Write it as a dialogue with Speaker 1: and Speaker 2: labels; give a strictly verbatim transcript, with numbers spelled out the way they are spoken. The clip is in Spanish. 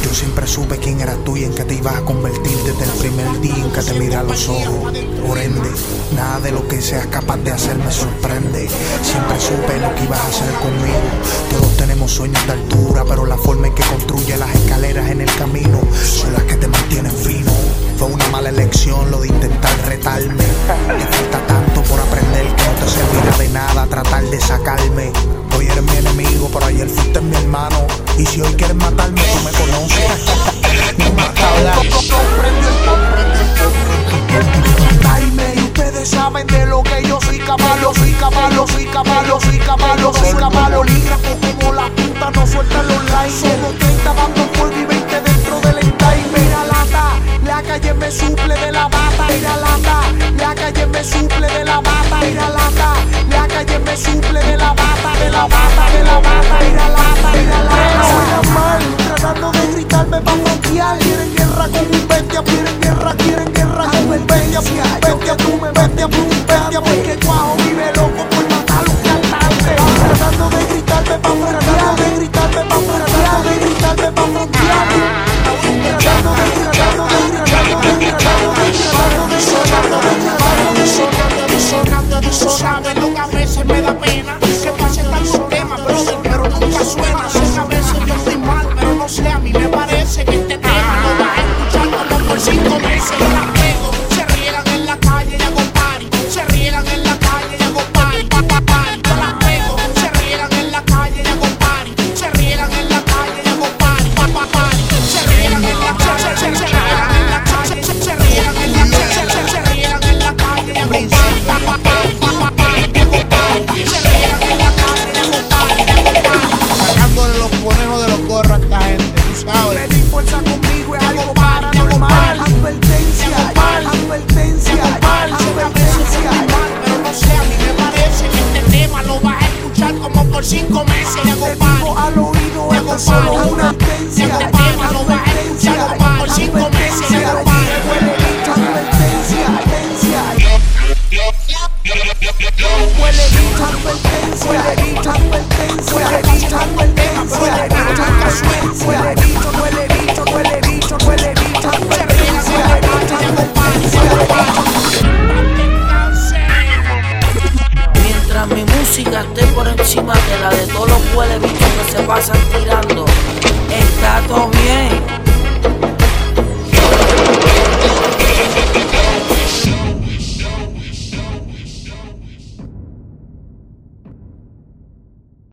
Speaker 1: Yo siempre supe quién eras tú y en qué te ibas a convertir desde el primer día en que te miré a los ojos. Por ende, nada de lo que seas capaz de hacer me sorprende. Siempre supe lo que ibas a hacer conmigo. Todos tenemos sueños de altura, pero la forma en que construye las escaleras en el camino son las que te mantienen fino. Fue una mala elección lo de intentar retarme. Te falta tanto por aprender que no te servirá de nada tratar de sacarme. Hoy eres mi enemigo, pero ayer fuiste mi hermano. Y si hoy quieres matarme, tú me conoces. No más que hablar. Y ustedes saben de lo que yo soy capaz. Yo soy capaz, yo soy capaz, yo soy capaz, yo soy capaz. Bolígrafo como la puta, no suelta los likes. Somos treinta bandos fuego y veinte dentro del ensay. Mira lata, la calle me suple de la bata. Mira lata, la calle me suple de la bata. Mira lata, la calle me suple de la bata, de la bata, de la bata. Mira lata, mira lata. Suena mal, tratando de gritarme pa' frontear. Quieren guerra con un bestia, quieren guerra, quieren guerra con un bestia. Bestia, tú me bestia, un bestia. Porque Cuajo vive loco por matar un cantante. Tratando de gritarme pa' frontear, tratando de gritarme pa' frontear, tratando de gritarme pa' frontear. Tratando de, tratando de, tratando de, tratando de, tratando de, sonando, de, sonando, de, sonando, de, sonando. Lo que a veces me da pena que pase tantos temas, brother, pero nunca suena. Sé que a veces yo estoy mal, pero no sé, a mí me parece que este tema lo vas a escuchar como por cinco meses. Yo la pego, se riegan en la calle y hago party, se riegan en la calle y hago party, pa, pa, party. Yo la pego, se riegan en la calle y hago party, se riegan en la calle y hago party, pa, pa, party. Se riegan en la calle, se riegan en la calle, se riegan en la calle, se riegan en la calle y hago party, pa, pa, party, pa, pa, party, hago party. Se riegan en la calle y hago party, hago party.
Speaker 2: Sacándole los conejos de los gorros a esta gente, tú sabes.
Speaker 1: Pedir fuerza conmigo es algo paranormal. Advertencia, advertencia, advertencia.
Speaker 2: Pero no sé, a mí me parece que este tema lo vas a escuchar como por cinco meses. Y hago
Speaker 1: Te
Speaker 2: party,
Speaker 1: digo al oído, esto es solo una advertencia.
Speaker 2: este tema lo vas a escuchar como por cinco meses. Y hago party.
Speaker 1: Huele bicho, advertencia, advertencia. Huele bicho, advertencia, huele bicho, advertencia, huele bicho, advertencia, huele bicho, advertencia, huele bicho, huele bicho, huele bicho, huele bicho, advertencia, huele bicho, advertencia, huele bicho.
Speaker 3: Mientras mi música esté por encima de la de todos los huele bichos que se pasan tirando, está todo bien.